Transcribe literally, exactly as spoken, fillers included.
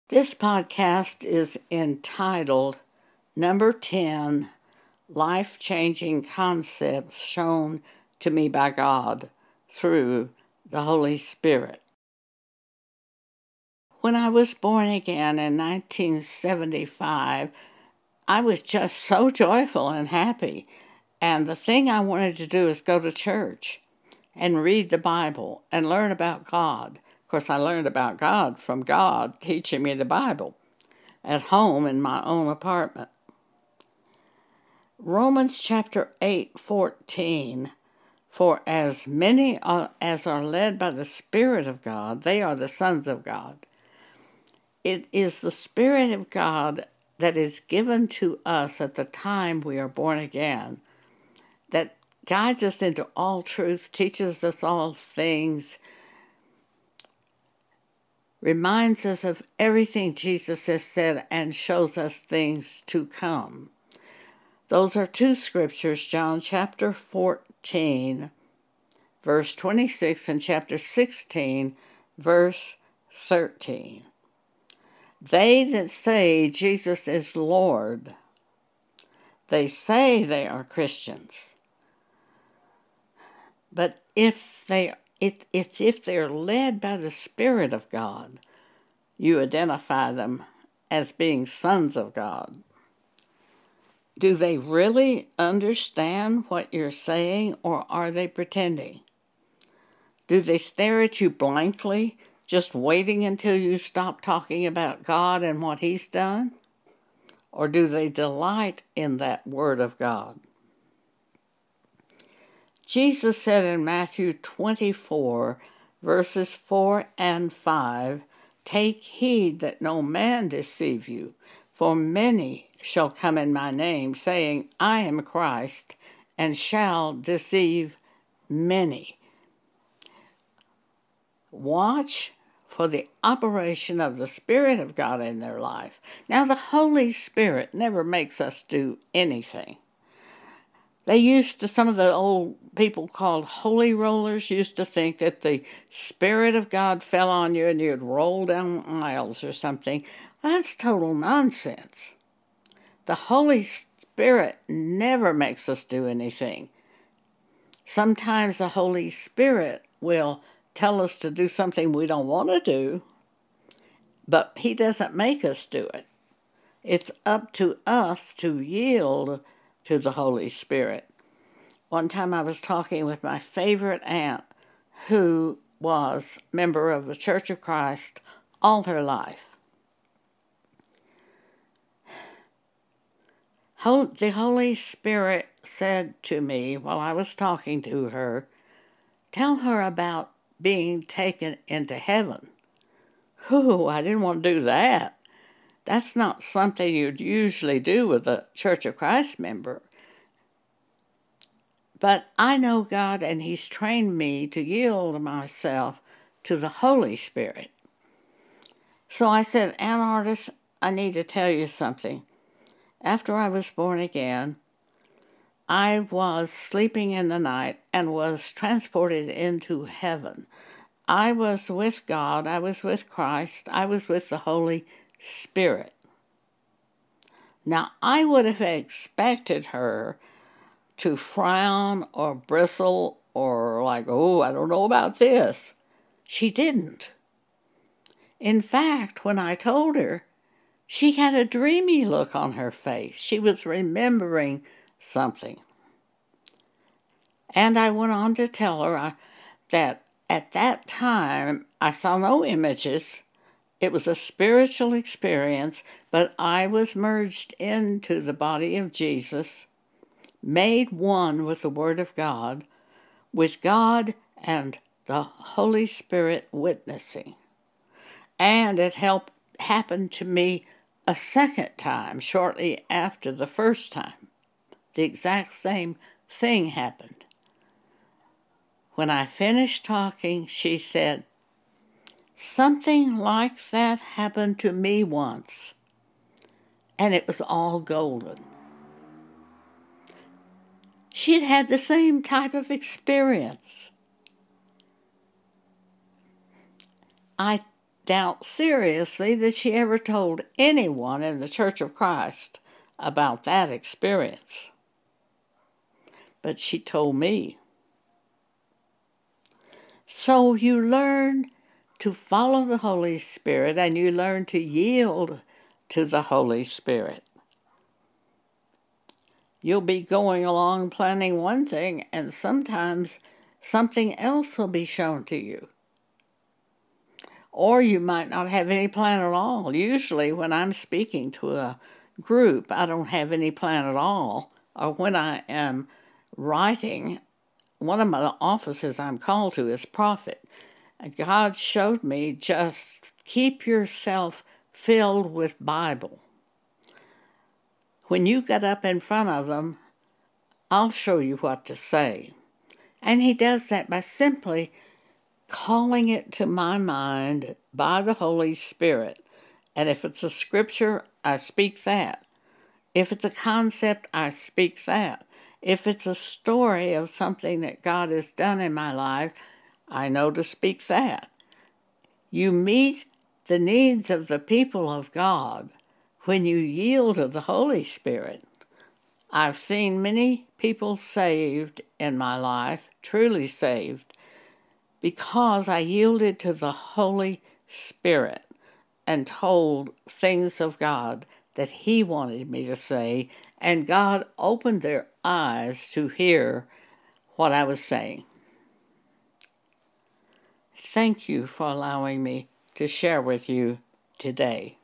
This podcast is entitled Number ten Life Changing Concepts Shown to Me by God Through the Holy Spirit. When I was born again in nineteen seventy-five, I was just so joyful and happy. And the thing I wanted to do is go to church and read the Bible and learn about God. Of course, I learned about God from God teaching me the Bible at home in my own apartment. Romans chapter eight fourteen, for as many as are led by the Spirit of God, they are the sons of God. It is the Spirit of God that is given to us at the time we are born again, that guides us into all truth, teaches us all things, reminds us of everything Jesus has said, and shows us things to come. Those are two scriptures, John chapter fourteen, verse twenty-six, and chapter sixteen, verse thirteen. They that say Jesus is Lord, they say they are Christians. But if they, it, it's if they're led by the Spirit of God, you identify them as being sons of God. Do they really understand what you're saying, or are they pretending? Do they stare at you blankly, just waiting until you stop talking about God and what He's done? Or do they delight in that Word of God? Jesus said in Matthew twenty-four, verses four and five, "Take heed that no man deceive you, for many shall come in my name, saying, I am Christ, and shall deceive many." Watch for the operation of the Spirit of God in their life. Now, the Holy Spirit never makes us do anything. They used to, some of the old people called holy rollers used to think that the Spirit of God fell on you and you'd roll down aisles or something. That's total nonsense. The Holy Spirit never makes us do anything. Sometimes the Holy Spirit will tell us to do something we don't want to do, but He doesn't make us do it. It's up to us to yield to the Holy Spirit. One time I was talking with my favorite aunt, who was a member of the Church of Christ all her life. The Holy Spirit said to me while I was talking to her, "Tell her about being taken into heaven." Whew, I didn't want to do that. That's not something you'd usually do with a Church of Christ member. But I know God, and He's trained me to yield myself to the Holy Spirit. So I said, "Aunt Artis, I need to tell you something. After I was born again, I was sleeping in the night and was transported into heaven. I was with God, I was with Christ, I was with the Holy Spirit." Now, I would have expected her to frown or bristle or like, "Oh, I don't know about this." She didn't. In fact, when I told her, she had a dreamy look on her face. She was remembering something. And I went on to tell her that at that time, I saw no images. It was a spiritual experience, but I was merged into the body of Jesus, made one with the Word of God, with God and the Holy Spirit witnessing. And it helped happen to me a second time, shortly after the first time. The exact same thing happened. When I finished talking, she said, "Something like that happened to me once, and it was all golden." She'd had the same type of experience. I doubt seriously that she ever told anyone in the Church of Christ about that experience. But she told me. So you learn to follow the Holy Spirit, and you learn to yield to the Holy Spirit. You'll be going along planning one thing, and sometimes something else will be shown to you. Or you might not have any plan at all. Usually when I'm speaking to a group, I don't have any plan at all. Or when I am writing, one of my offices I'm called to is prophet. And God showed me, just keep yourself filled with Bible. When you get up in front of them, I'll show you what to say. And he does that by simply calling it to my mind by the Holy Spirit. And if it's a scripture, I speak that. If it's a concept, I speak that. If it's a story of something that God has done in my life, I know to speak that. You meet the needs of the people of God when you yield to the Holy Spirit. I've seen many people saved in my life, truly saved, because I yielded to the Holy Spirit and told things of God that He wanted me to say, and God opened their eyes to hear what I was saying. Thank you for allowing me to share with you today.